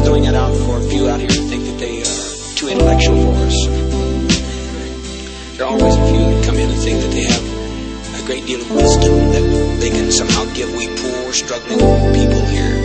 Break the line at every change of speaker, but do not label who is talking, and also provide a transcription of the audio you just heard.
throwing it out for a few out here who think that they are too intellectual for us. There are always a few that come in and think that they have a great deal of wisdom that they can somehow give we poor, struggling people here.